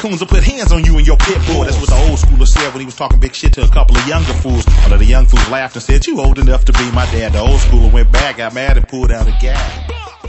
coons will put hands on you and your pit bull. That's what the old schooler said when he was talking big shit to a couple of younger fools. One of the young fools laughed and said, you old enough to be my dad. The old schooler went back, got mad and pulled out a gag.